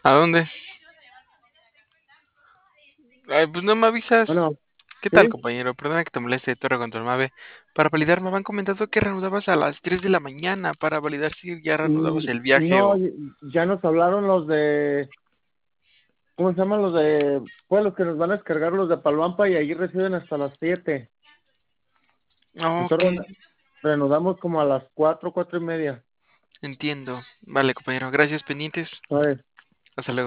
¿A dónde? Ay, pues no me avisas. Bueno, ¿Qué tal, sí, compañero? Perdona que te moleste, Torre con tu Mave. Para validar, me habían comentado que reanudabas a las 3 de la mañana para validar si ya reanudabas el viaje no, o... ya nos hablaron los de, ¿cómo se llaman los de, pues los que nos van a descargar los de Palmampa y allí reciben hasta las 7. Ok, Entonces reanudamos como a las 4, 4:30. entiendo. Vale, compañero. Gracias, pendientes. ¿Sabes? Hasta luego.